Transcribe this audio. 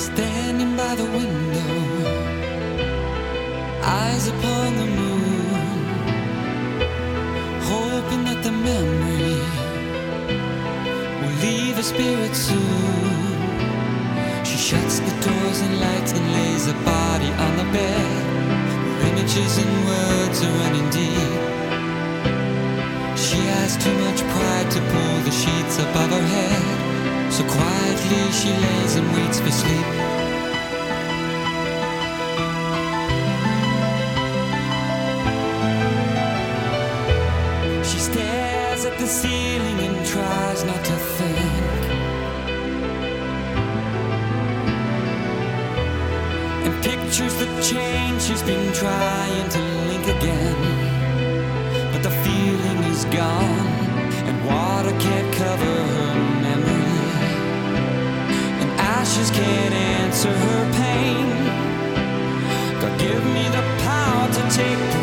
Standing by the window, eyes upon the moon, hoping that the memory will leave her spirit soon. She shuts the doors and lights and lays her body on the bed, where images and words are running deep. She has too much pride to pull the sheets above her head, so quietly she lays and waits for sleep. She stares at the ceiling and tries not to think, and pictures the change she's been trying to link again. But the feeling is gone, and water can't cover her memory, and ashes can't answer her pain. God, give me the power to take